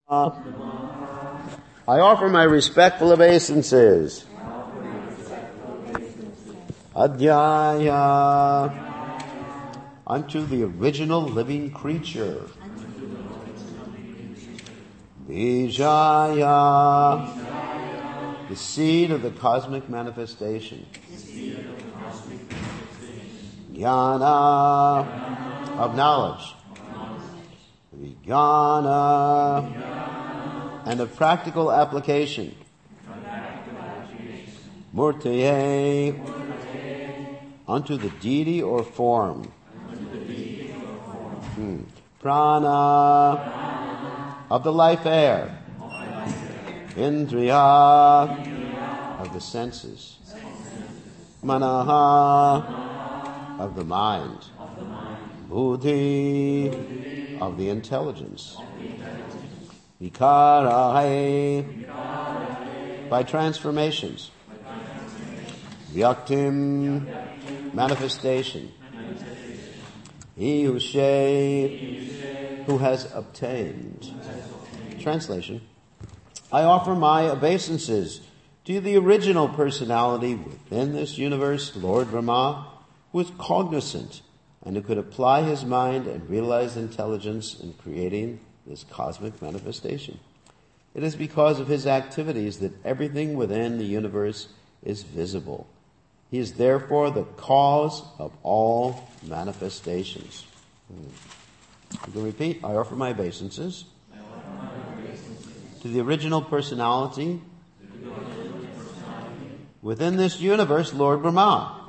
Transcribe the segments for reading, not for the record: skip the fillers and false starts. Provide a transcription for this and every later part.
I offer my respectful obeisances. Adhyaya unto the original living creature. Bijaya, the seed of the cosmic manifestation. Jnana, of knowledge. Vijnana, and of practical application. Murtaye, unto the deity or form. Prana, of the life air. Indriya, of the senses. Manaha, of the mind. Buddhi, of the intelligence. Vikarahe, by transformations. Vyaktim, manifestation. Iyushe, who has obtained. Translation: I offer my obeisances to the original personality within this universe, Lord Brahma, who is cognizant and who could apply his mind and realize intelligence in creating this cosmic manifestation. It is because of his activities that everything within the universe is visible. He is therefore the cause of all manifestations. You can repeat. I offer my obeisances to the original personality within this universe, Lord Brahma,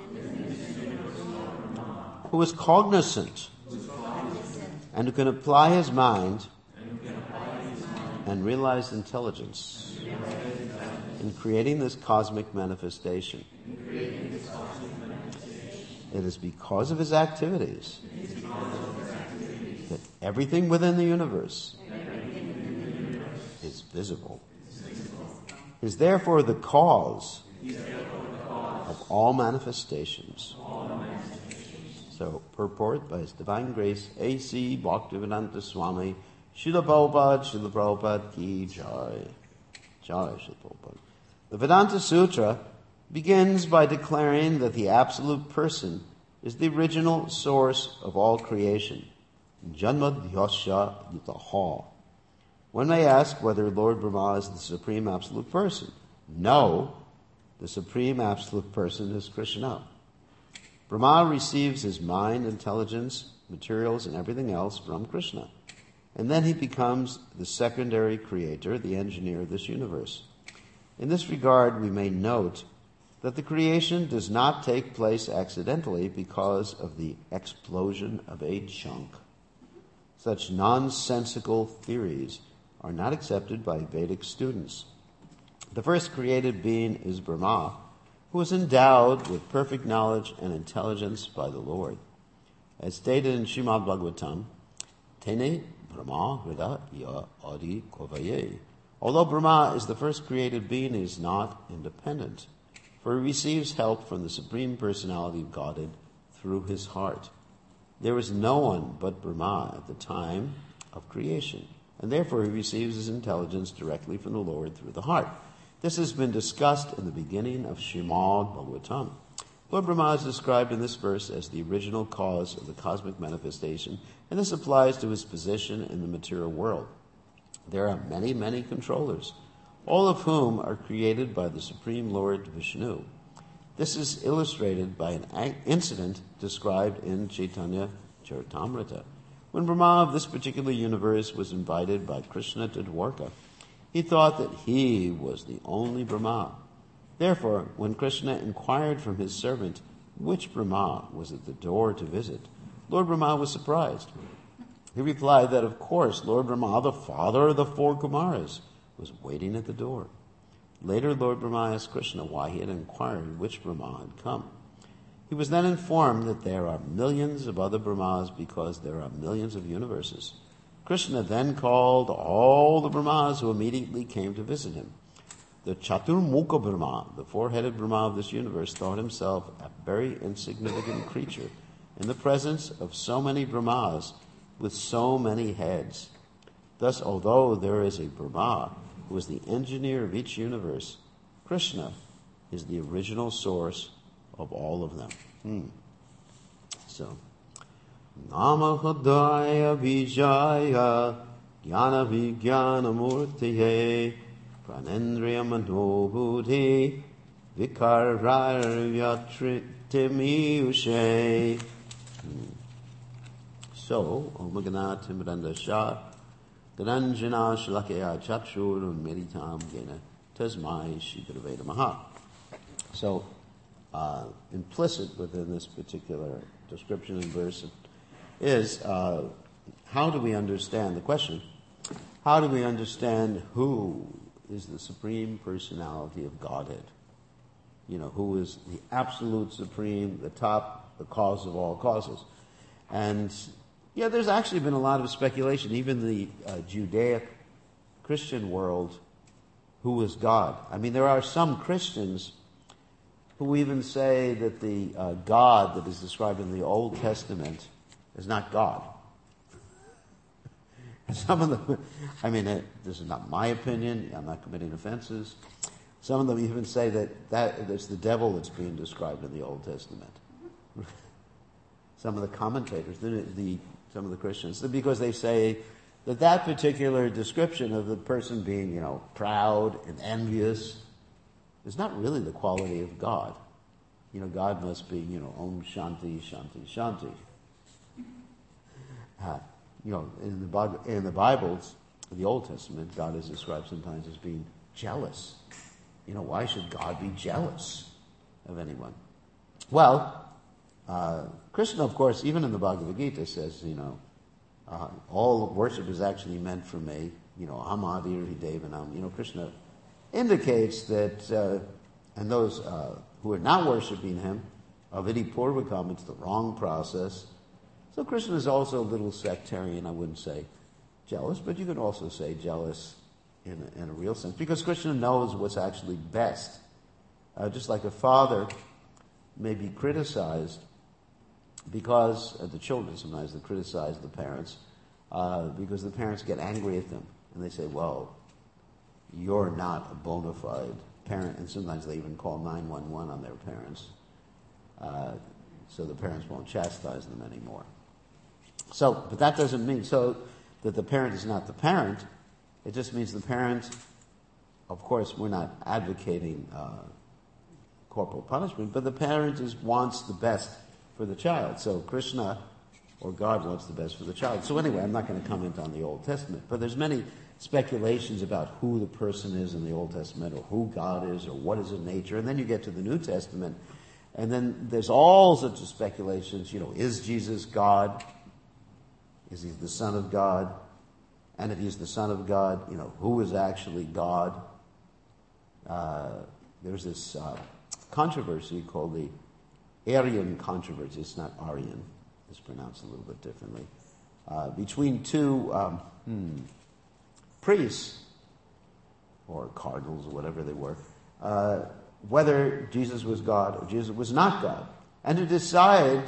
who is cognizant and who can apply his mind and realize intelligence in creating this cosmic manifestation. It is because of his activities that everything within the universe is visible. He is therefore the cause of all manifestations. So, purport by His Divine Grace, A.C. Bhaktivedanta Swami, Srila Prabhupada ki jai. Jai Srila Prabhupada. The Vedanta Sutra begins by declaring that the Absolute Person is the original source of all creation. Janmadhyasya yutaha. One may ask whether Lord Brahma is the Supreme Absolute Person. No, the Supreme Absolute Person is Krishna. Brahma receives his mind, intelligence, materials, and everything else from Krishna. And then he becomes the secondary creator, the engineer of this universe. In this regard, we may note that the creation does not take place accidentally because of the explosion of a chunk. Such nonsensical theories are not accepted by Vedic students. The first created being is Brahma, who is endowed with perfect knowledge and intelligence by the Lord. As stated in Srimad Bhagavatam, Tene Brahma Hrida Ya Adi Kovaye. Although Brahma is the first created being, he is not independent, for he receives help from the Supreme Personality of Godhead through his heart. There was no one but Brahma at the time of creation, and therefore he receives his intelligence directly from the Lord through the heart. This has been discussed in the beginning of Srimad Bhagavatam. Lord Brahma is described in this verse as the original cause of the cosmic manifestation, and this applies to his position in the material world. There are many, many controllers, all of whom are created by the Supreme Lord Vishnu. This is illustrated by an incident described in Chaitanya Charitamrita. When Brahma of this particular universe was invited by Krishna to Dwarka, he thought that he was the only Brahma. Therefore, when Krishna inquired from his servant which Brahma was at the door to visit, Lord Brahma was surprised. He replied that, of course, Lord Brahma, the father of the four Kumaras, was waiting at the door. Later, Lord Brahma asked Krishna why he had inquired which Brahma had come. He was then informed that there are millions of other Brahmas because there are millions of universes. Krishna then called all the Brahmas who immediately came to visit him. The Chaturmukha Brahma, the four-headed Brahma of this universe, thought himself a very insignificant creature in the presence of so many Brahmas with so many heads. Thus, although there is a Brahma who is the engineer of each universe, Krishna is the original source of all of them. So, Namahadaya Vijaya Jnana Vijnana Murtiye Pranendriya Manobudhi Vikarayatritimiushe. So, Om Ganat Timranda Shah Granjana Shalakaya Chachur Meditam Gena Tasmai Shikraveda Maha. So, implicit within this particular description and verse is how do we understand the question? How do we understand who is the Supreme Personality of Godhead? Who is the absolute supreme, the top, the cause of all causes? And there's actually been a lot of speculation, even the Judaic Christian world, who is God. I mean, there are some Christians who even say that the God that is described in the Old Testament is not God. Some of them, this is not my opinion, I'm not committing offenses. Some of them even say that it's the devil that's being described in the Old Testament. Some of the commentators, some of the Christians, because they say that particular description of the person being, proud and envious is not really the quality of God. God must be, Om Shanti, Shanti, Shanti. In the Bibles, the Old Testament, God is described sometimes as being jealous. Why should God be jealous of anyone? Well, Krishna, of course, even in the Bhagavad Gita says, all worship is actually meant for me. Hamadir Hidevanam. Krishna indicates that, and those who are not worshiping him, Avidi Purvakam, it's the wrong process. So Krishna is also a little sectarian, I wouldn't say jealous, but you could also say jealous in a real sense, because Krishna knows what's actually best. Just like a father may be criticized because the children sometimes they criticize the parents because the parents get angry at them and they say, well, you're not a bona fide parent, and sometimes they even call 911 on their parents, so the parents won't chastise them anymore. So, but that doesn't mean that the parent is not the parent. It just means the parent, of course, we're not advocating corporal punishment, but the parent wants the best for the child. So Krishna, or God, wants the best for the child. So anyway, I'm not going to comment on the Old Testament, but there's many speculations about who the person is in the Old Testament, or who God is, or what is his nature. And then you get to the New Testament, and then there's all sorts of speculations. Is Jesus God? Is he the Son of God? And if he's the Son of God, who is actually God? There's this controversy called the Arian controversy. It's not Aryan. It's pronounced a little bit differently. Between two priests, or cardinals, or whatever they were, whether Jesus was God or Jesus was not God. And to decide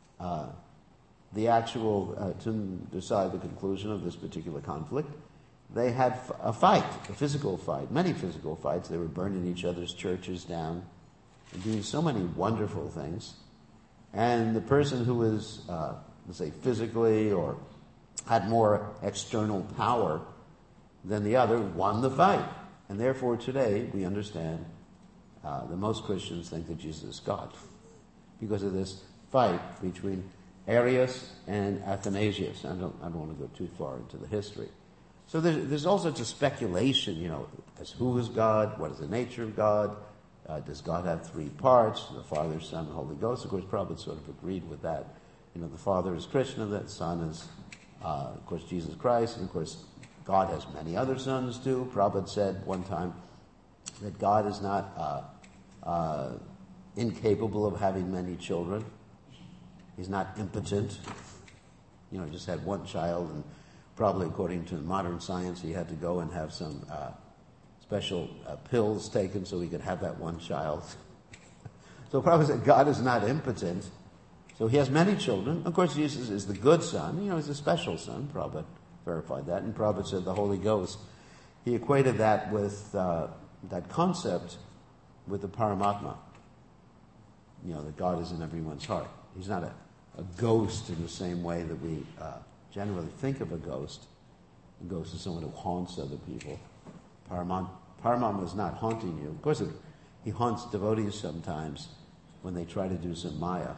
to decide the conclusion of this particular conflict, they had a fight, a physical fight, many physical fights. They were burning each other's churches down and doing so many wonderful things. And the person who was, let's say, physically or had more external power than the other won the fight. And therefore today we understand that most Christians think that Jesus is God because of this fight between Arius and Athanasius. I don't want to go too far into the history. So there's all sorts of speculation, as who is God, what is the nature of God, does God have three parts, the Father, Son, and Holy Ghost. Of course, Prabhupada sort of agreed with that. The Father is Krishna, the Son is, of course, Jesus Christ, and of course, God has many other sons too. Prabhupada said one time that God is not incapable of having many children. He's not impotent. He just had one child, and probably according to modern science, he had to go and have some special pills taken so he could have that one child. So Prabhupada said God is not impotent. So he has many children. Of course, Jesus is the good son. He's a special son. Prabhupada verified that. And Prabhupada said the Holy Ghost, he equated that with that concept with the Paramatma. That God is in everyone's heart. He's not a ghost in the same way that we generally think of a ghost. A ghost is someone who haunts other people. Paramatma is not haunting you. Of course, he haunts devotees sometimes when they try to do some Maya.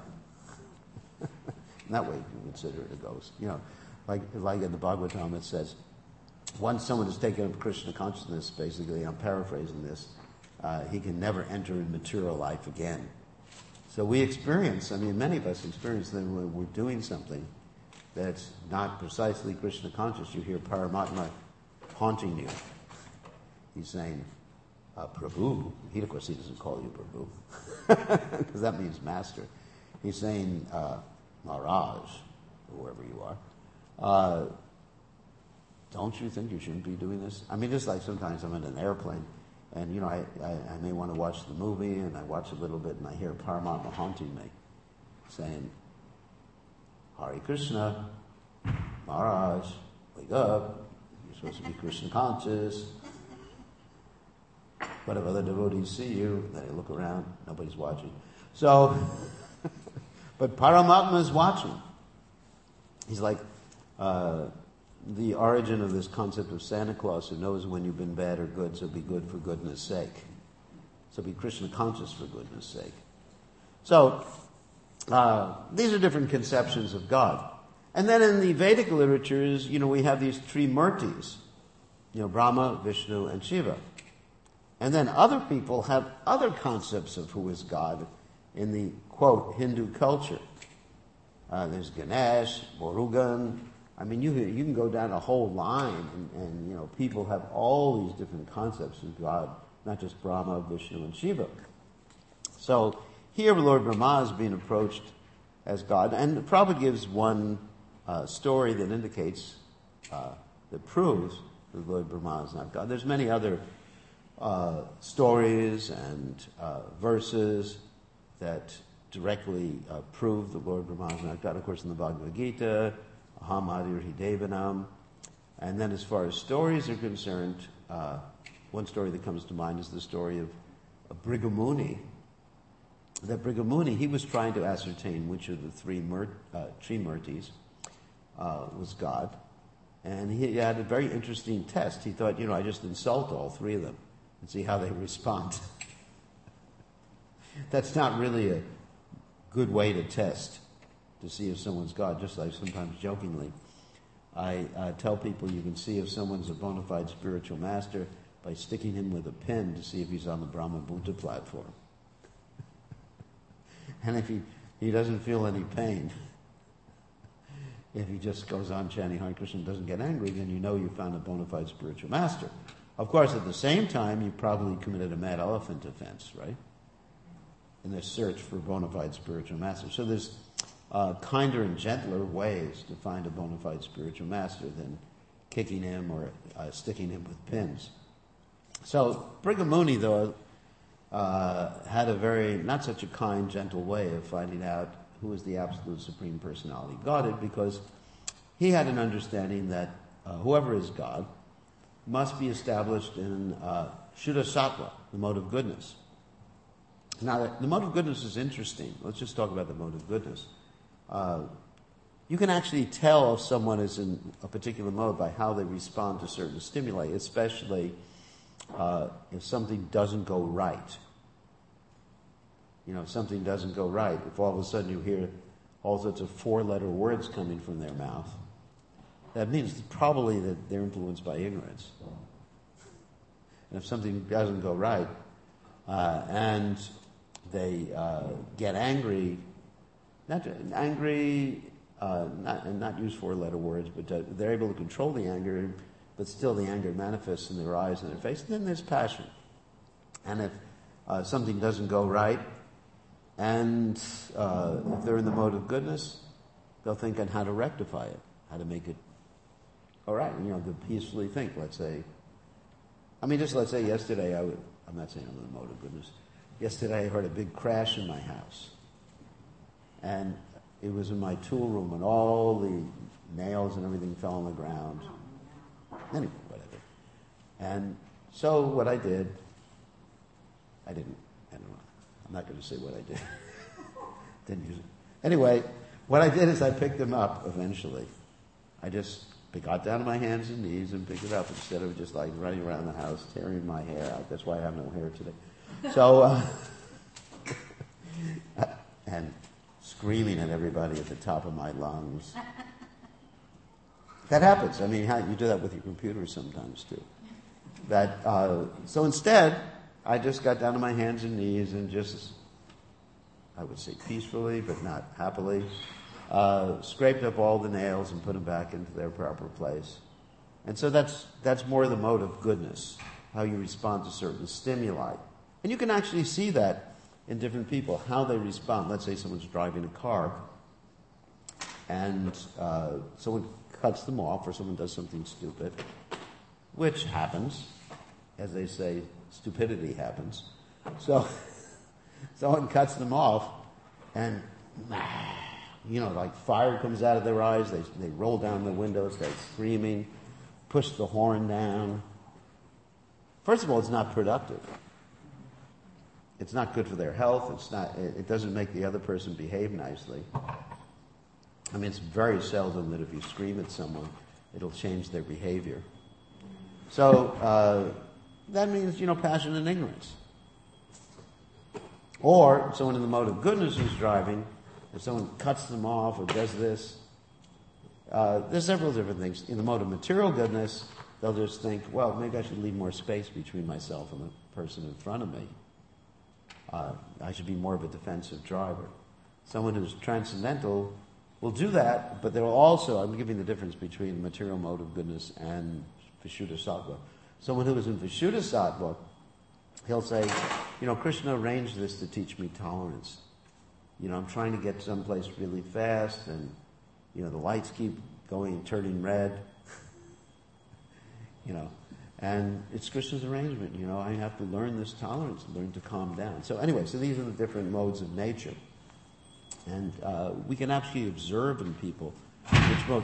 In that way, you can consider it a ghost. Like in the Bhagavatam, it says, once someone has taken up Krishna consciousness, basically, I'm paraphrasing this, he can never enter in material life again. So we experience, many of us experience that when we're doing something that's not precisely Krishna conscious, you hear Paramatma haunting you. He's saying, Prabhu. Of course, he doesn't call you Prabhu, because that means master. He's saying, Maharaj, or whoever you are, don't you think you shouldn't be doing this? Just like sometimes I'm in an airplane, and I may want to watch the movie, and I watch a little bit, and I hear Paramatma haunting me, saying, Hare Krishna, Maharaj, wake up, you're supposed to be Krishna conscious. What if other devotees see you? Then they look around, nobody's watching. So, but Paramatma is watching. He's like the origin of this concept of Santa Claus, who knows when you've been bad or good, so be good for goodness sake. So be Krishna conscious for goodness sake. So, these are different conceptions of God. And then in the Vedic literatures, we have these three murtis, Brahma, Vishnu, and Shiva. And then other people have other concepts of who is God in the, quote, Hindu culture. There's Ganesh, Murugan. You can go down a whole line, and people have all these different concepts of God, not just Brahma, Vishnu, and Shiva. So here Lord Brahma is being approached as God, and Prabhupada gives one story that indicates, that proves that Lord Brahma is not God. There's many other stories and verses that directly prove that Lord Brahma is not God. Of course, in the Bhagavad Gita, Aham Adirhi Devanam. And then as far as stories are concerned, one story that comes to mind is the story of Brigamuni. That Brigamuni, he was trying to ascertain which of the three Trimurtis was God. And he had a very interesting test. He thought, I just insult all three of them and see how they respond. That's not really a good way to test, to see if someone's God. Just like sometimes jokingly, I tell people you can see if someone's a bona fide spiritual master by sticking him with a pin to see if he's on the Brahma Buddha platform. And if he doesn't feel any pain, if he just goes on chanting Hare Krishna and doesn't get angry, then you know you found a bona fide spiritual master. Of course, at the same time, you probably committed a mad elephant offense, right? In this search for bona fide spiritual master. So there's kinder and gentler ways to find a bona fide spiritual master than kicking him or sticking him with pins. So Brigamuni, though, had a very, not such a kind, gentle way of finding out who is the absolute supreme personality of Godhead, because he had an understanding that whoever is God must be established in Shuddha Sattva, the mode of goodness. Now, the mode of goodness is interesting. Let's just talk about the mode of goodness. You can actually tell if someone is in a particular mode by how they respond to certain stimuli, especially if something doesn't go right. If something doesn't go right, if all of a sudden you hear all sorts of four-letter words coming from their mouth, that means probably that they're influenced by ignorance. And if something doesn't go right, and they get angry, not use four-letter words, but they're able to control the anger, but still the anger manifests in their eyes and their face, then there's passion. And if something doesn't go right, and if they're in the mode of goodness, they'll think on how to rectify it, how to make it all right. To peacefully think. Let's say yesterday, I'm not saying I'm in the mode of goodness. Yesterday I heard a big crash in my house. And it was in my tool room, and all the nails and everything fell on the ground. Anyway, whatever. And so what I don't know. I'm not going to say what I did. Didn't use it. Anyway, what I did is I picked him up eventually. I just got down on my hands and knees and picked it up instead of just like running around the house, tearing my hair out. That's why I have no hair today. So, and screaming at everybody at the top of my lungs. That happens. I mean, you do that with your computer sometimes too. So instead, I just got down on my hands and knees and just, I would say peacefully, but not happily, scraped up all the nails and put them back into their proper place. And so that's more the mode of goodness, how you respond to certain stimuli. And you can actually see that in different people, how they respond. Let's say someone's driving a car, and someone cuts them off, or someone does something stupid, which happens. As they say, stupidity happens. So someone cuts them off, and like fire comes out of their eyes. They roll down the windows, start screaming, push the horn down. First of all, it's not productive. It's not good for their health. It doesn't make the other person behave nicely. I mean, it's very seldom that if you scream at someone, it'll change their behavior. So that means, passion and ignorance. Or someone in the mode of goodness who's driving, if someone cuts them off or does this, there's several different things. In the mode of material goodness, they'll just think, well, maybe I should leave more space between myself and the person in front of me. I should be more of a defensive driver. Someone who's transcendental will do that, but they'll also, I'm giving the difference between the material mode of goodness and Vishuddha Sattva. Someone who is in Vishuddha Sattva, he'll say, Krishna arranged this to teach me tolerance. I'm trying to get someplace really fast, and, the lights keep turning red. And it's Krishna's arrangement, I have to learn this tolerance, learn to calm down. So anyway, these are the different modes of nature. And we can actually observe in people which mode.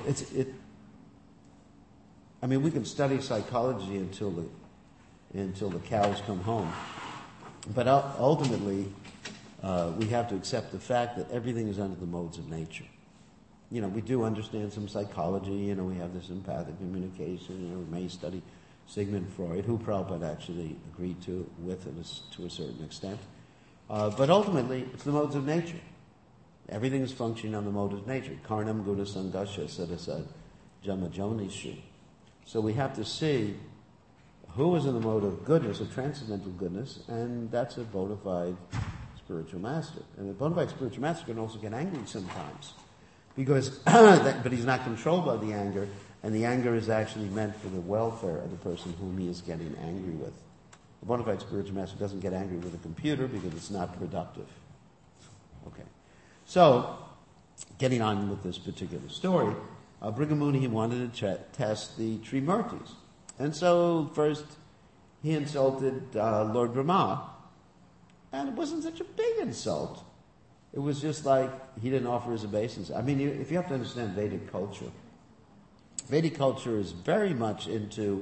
We can study psychology until the cows come home. But ultimately, we have to accept the fact that everything is under the modes of nature. We do understand some psychology, we have this empathic communication, we may study Sigmund Freud, who Prabhupada actually agreed with to a certain extent. But ultimately, it's the modes of nature. Everything is functioning on the mode of nature. Karnam guna sangasha sadasad jamajonishu. So we have to see who is in the mode of goodness, of transcendental goodness, and that's a bona fide spiritual master. And the bona fide spiritual master can also get angry sometimes, because but he's not controlled by the anger, and the anger is actually meant for the welfare of the person whom he is getting angry with. The bona fide spiritual master doesn't get angry with a computer because it's not productive. Okay. So, getting on with this particular story, Brigamuni, he wanted to test the Trimurtis. And so, first, he insulted Lord Brahma. And it wasn't such a big insult. It was just like he didn't offer his obeisance. If you have to understand Vedic culture is very much into,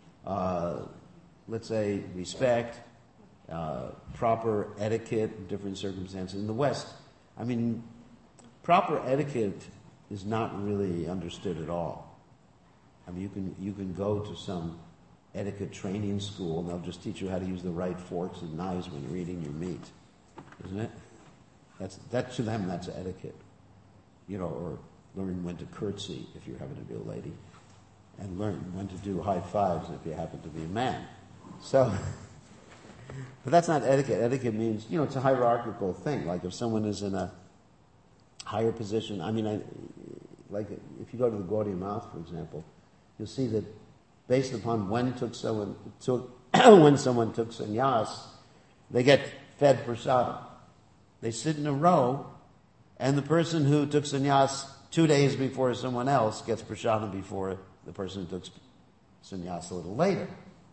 let's say, respect, proper etiquette in different circumstances. In the West, proper etiquette is not really understood at all. You can go to some etiquette training school and they'll just teach you how to use the right forks and knives when you're eating your meat, isn't it? That to them, that's etiquette. Or learn when to curtsy if you're having to be a lady, and learn when to do high fives if you happen to be a man. So, but that's not etiquette. Etiquette means, it's a hierarchical thing. Like if someone is in a higher position, like if you go to the Gaudiya Math, for example, you'll see that based upon when someone took sannyas, they get fed prasadam. They sit in a row, and the person who took sannyas 2 days before someone else gets prasadam before the person who took sannyas a little later.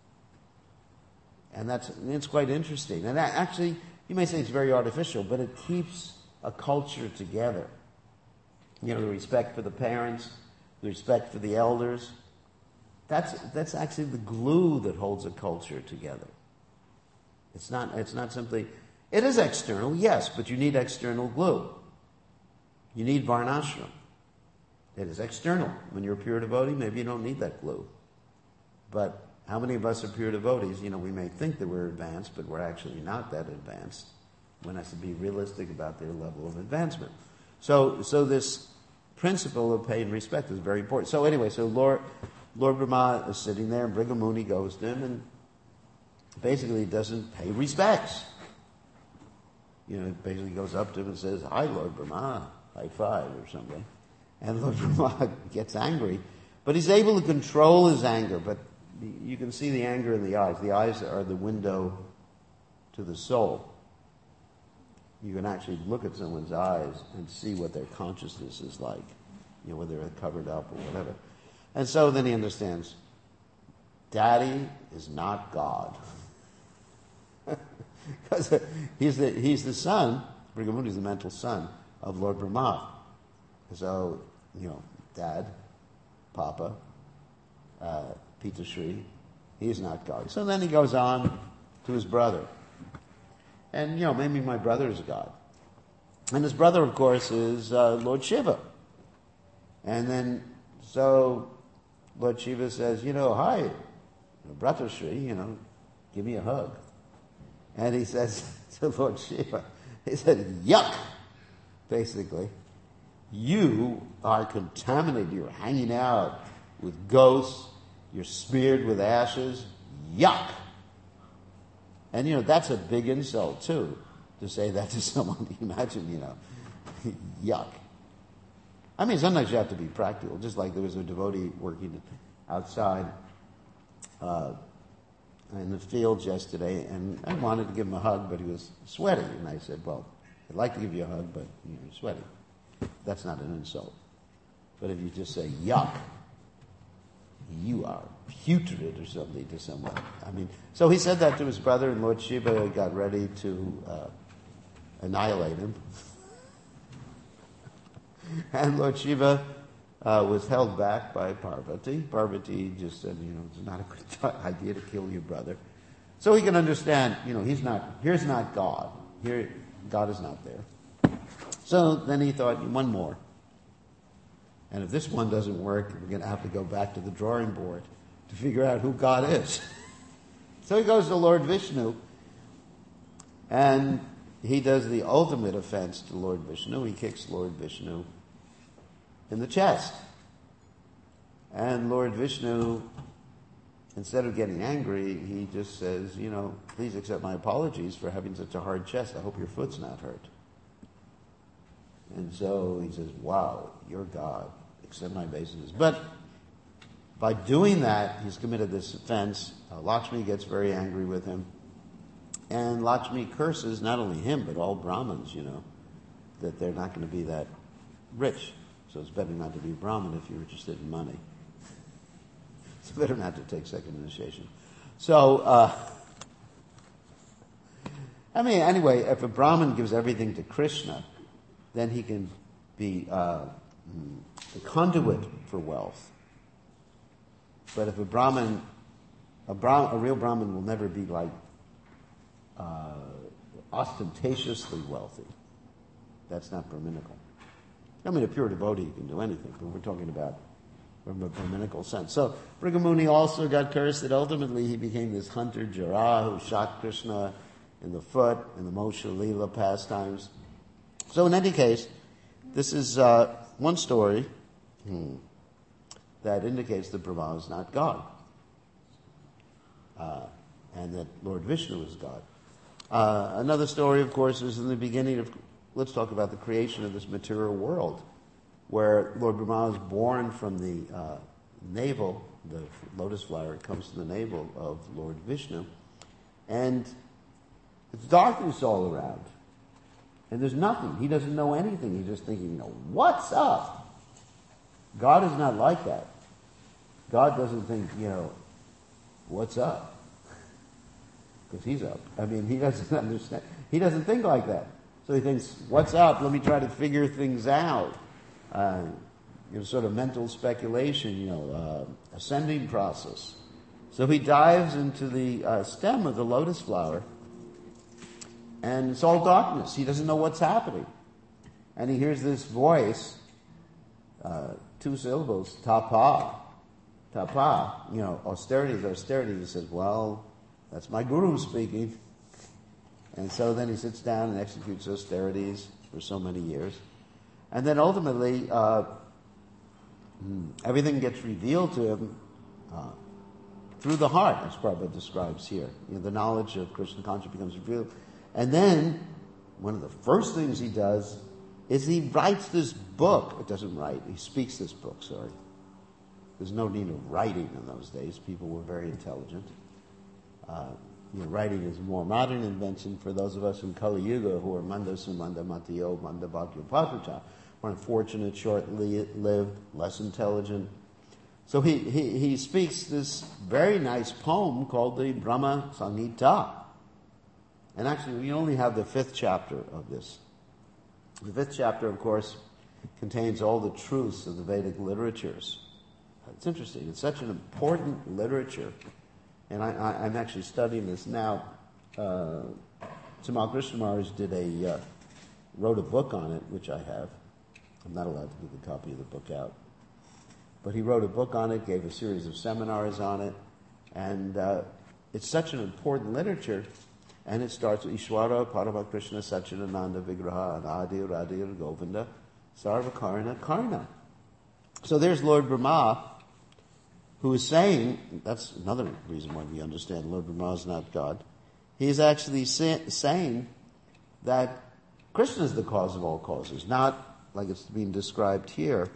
And it's quite interesting. And that actually, you may say it's very artificial, but it keeps a culture together. The respect for the parents, the respect for the elders. That's actually the glue that holds a culture together. It's not simply, it is external, yes, but you need external glue. You need varnashram. It is external. When you're a pure devotee, maybe you don't need that glue. But how many of us are pure devotees? We may think that we're advanced, but we're actually not that advanced. One has to be realistic about their level of advancement. So this principle of pay and respect is very important. So anyway, Lord Brahma is sitting there, and Bhrigu Muni goes to him and basically doesn't pay respects. Basically goes up to him and says, "Hi, Lord Brahma," high five or something. And Lord Brahma gets angry, but he's able to control his anger. But you can see the anger in the eyes. The eyes are the window to the soul. You can actually look at someone's eyes and see what their consciousness is like, whether they're covered up or whatever. And so then he understands, Daddy is not God. Because he's the son, Bhrigu Muni is the mental son of Lord Brahma. So, Dad, Papa, Pitashri, he's not God. So then he goes on to his brother. And, maybe my brother is God. And his brother, of course, is Lord Shiva. And then, so Lord Shiva says, "Hi, Bratashri, give me a hug." And he says to Lord Shiva, he said, "Yuck!" Basically, you are contaminated. You're hanging out with ghosts. You're smeared with ashes. Yuck! And, that's a big insult, too, to say that to someone. Imagine, yuck. I mean, sometimes you have to be practical. Just like there was a devotee working outside in the fields yesterday, and I wanted to give him a hug, but he was sweaty. And I said, "Well, I'd like to give you a hug, but you're sweaty." That's not an insult. But if you just say, "Yuck," you are putrid or something to someone. I mean, so he said that to his brother, and Lord Shiva got ready to annihilate him. And Lord Shiva was held back by Parvati. Parvati just said, it's not a good idea to kill your brother. So he can understand, here's not God. Here, God is not there. So then he thought, one more. And if this one doesn't work, we're going to have to go back to the drawing board to figure out who God is. So he goes to Lord Vishnu, and he does the ultimate offense to Lord Vishnu. He kicks Lord Vishnu in the chest. And Lord Vishnu, instead of getting angry, he just says, "Please accept my apologies for having such a hard chest. I hope your foot's not hurt." And so he says, "Wow, you're God. Accept my obeisances." But by doing that, he's committed this offense. Lakshmi gets very angry with him. And Lakshmi curses not only him, but all Brahmins, that they're not going to be that rich. So it's better not to be a Brahmin if you're interested in money. It's better not to take second initiation. So, anyway, if a Brahmin gives everything to Krishna, then he can be the conduit for wealth. But if a real Brahmin will never be like ostentatiously wealthy. That's not Brahminical. A pure devotee can do anything, but we're talking about from a Brahminical sense. So Bhrigu Muni also got cursed that ultimately he became this hunter Jara who shot Krishna in the foot in the Moshe Leela pastimes. So in any case, this is one story that indicates that Brahma is not God, and that Lord Vishnu is God. Another story, of course, is in the beginning of, let's talk about the creation of this material world, where Lord Brahma is born from the navel, the lotus flower comes to the navel of Lord Vishnu, and it's darkness all around. And there's nothing. He doesn't know anything. He's just thinking, what's up? God is not like that. God doesn't think, what's up? Because he's up. He doesn't understand. He doesn't think like that. So he thinks, what's up? Let me try to figure things out. sort of mental speculation, ascending process. So he dives into the stem of the lotus flower, and it's all darkness. He doesn't know what's happening. And he hears this voice, 2 syllables, tapa, austerities. He says, well, that's my guru speaking. And so then he sits down and executes austerities for so many years. And then ultimately, everything gets revealed to him through the heart, as Prabhupada describes here. The knowledge of Krishna consciousness becomes revealed. And then, one of the first things he does is he writes this book. It doesn't write, he speaks this book, sorry. There's no need of writing in those days. People were very intelligent. Writing is a more modern invention for those of us in Kali Yuga who are Manda Sumanda Matiyo Manda Bhakya Patrata. We're unfortunate, short-lived, less intelligent. So he speaks this very nice poem called the Brahma Samhita. And actually, we only have the 5th chapter of this. The 5th chapter, of course, contains all the truths of the Vedic literatures. It's interesting. It's such an important literature. And I'm actually studying this now. Tamal Krishna Maharaj wrote a book on it, which I have. I'm not allowed to give a copy of the book out. But he wrote a book on it, gave a series of seminars on it, and it's such an important literature. And it starts with Ishwara Parama Krishna Satchidananda Vigraha Anadi Radhir Govinda Sarvakarna Karna. So there's Lord Brahma, who is saying, that's another reason why we understand Lord Brahma is not God. He's actually saying that Krishna is the cause of all causes, not like it's being described here.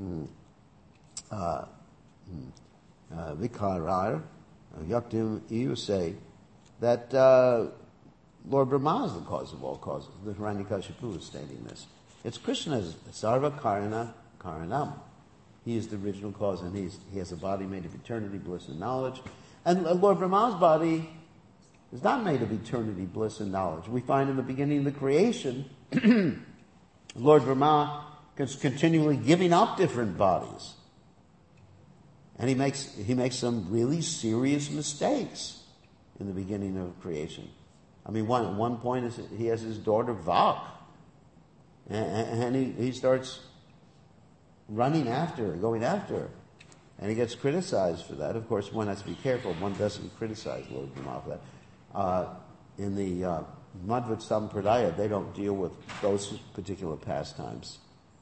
Vikarar, Yaktim, you say that Lord Brahma is the cause of all causes. The Hiranyakashipu is stating this. It's Krishna's Sarva Karana Karanam. He is the original cause, and he has a body made of eternity, bliss, and knowledge. And Lord Brahma's body is not made of eternity, bliss, and knowledge. We find in the beginning of the creation, Lord Brahma is continually giving up different bodies. And he makes some really serious mistakes in the beginning of creation. I mean, one point is he has his daughter Vak, and he starts running after her, going after her. And he gets criticized for that. Of course, one has to be careful. One doesn't criticize Lord Brahma for that. In the Madhva Sampradaya, they don't deal with those particular pastimes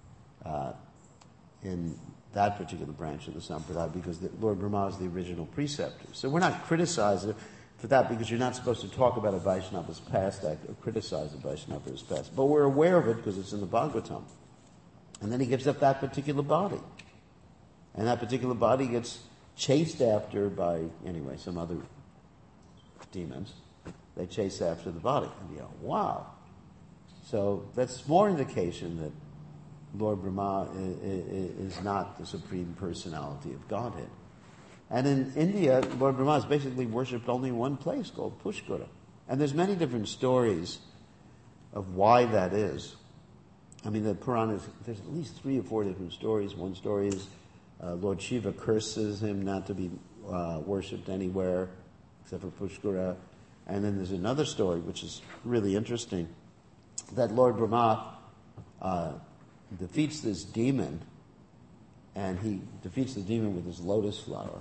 in that particular branch of the Sampradaya, because Lord Brahma is the original preceptor. So we're not criticizing for that, because you're not supposed to talk about a Vaishnava's past act or criticize a Vaishnava's past. But we're aware of it because it's in the Bhagavatam. And then he gives up that particular body. And that particular body gets chased after by, some other demons. They chase after the body. And you go, wow. So that's more indication that Lord Brahma is not the supreme personality of Godhead. And in India, Lord Brahma is basically worshipped only in one place called Pushkara. And there's many different stories of why that is. I mean, the Puranas, there's at least 3 or 4 different stories. One story is Lord Shiva curses him not to be worshipped anywhere except for Pushkara. And then there's another story, which is really interesting, that Lord Brahma defeats this demon, and he defeats the demon with his lotus flower.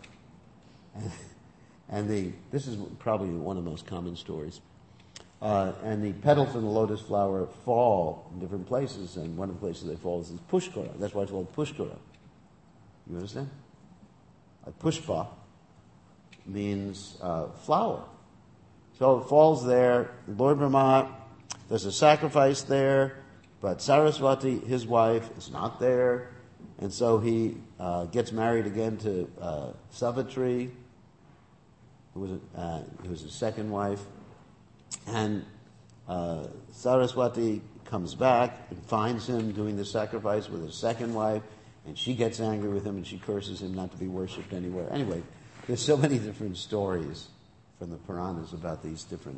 And this is probably one of the most common stories. And the petals of the lotus flower fall in different places, and one of the places they fall is Pushkara. That's why it's called Pushkara. You understand? Pushpa means flower. So it falls there. Lord Brahma, there's a sacrifice there, but Saraswati, his wife, is not there. And so he gets married again to Savitri, who was his second wife. And Saraswati comes back and finds him doing the sacrifice with his second wife, and she gets angry with him and she curses him not to be worshipped anywhere. Anyway, there's so many different stories from the Puranas about these different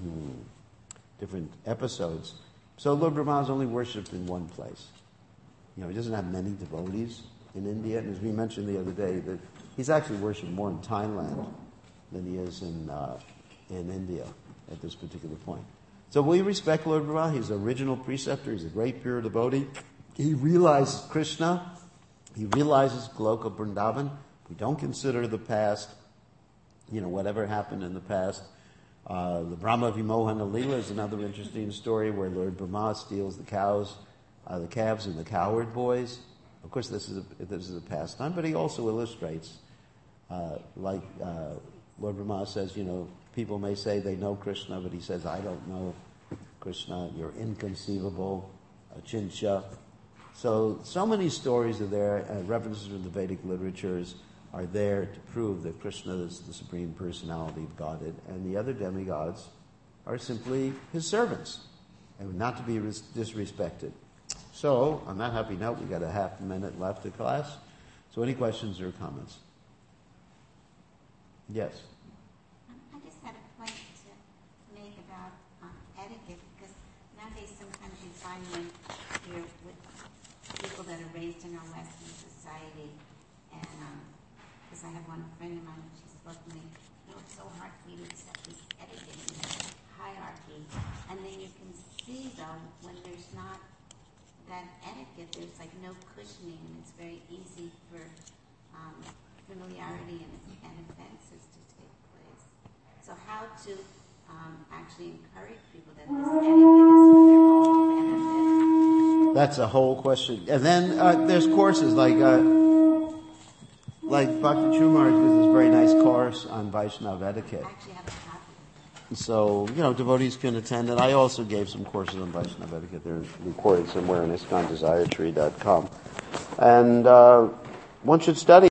episodes. So Lord Brahma is only worshipped in one place. he doesn't have many devotees in India. And as we mentioned the other day, that he's actually worshipped more in Thailand than he is in India at this particular point. So we respect Lord Brahma. He's the original preceptor. He's a great pure devotee. He realizes Krishna. He realizes Goloka Vrindavan. We don't consider the past, whatever happened in the past. The Brahma Vimohana Leela is another interesting story where Lord Brahma steals the calves, the calves and the cowherd boys. Of course, this is a pastime, but he also illustrates, Lord Brahma says, people may say they know Krishna, but he says, I don't know Krishna. You're inconceivable, Achintya. So many stories are there, references from the Vedic literatures are there to prove that Krishna is the Supreme Personality of Godhead, and the other demigods are simply his servants, and not to be disrespected. So, on that happy note, we've got a half a minute left of class. So any questions or comments? Yes? I just had a point to make about etiquette, because nowadays sometimes you find when you're with people that are raised in our Western society, and because I have one friend of mine, she spoke to me, it's so hard for you to accept this etiquette and this hierarchy. And then you can see, though, when there's not that etiquette, there's like no cushioning, and it's very easy for familiarity and offenses to take place. So how to actually encourage people that this etiquette is for their own benefit? That's a whole question. And then there's courses like Bhakti Chumaraj gives this very nice course on Vaishnava etiquette. I actually have a copy. So, devotees can attend. And I also gave some courses on Vaishnava etiquette. They're recorded somewhere on ISKCONDesire.com. And one should study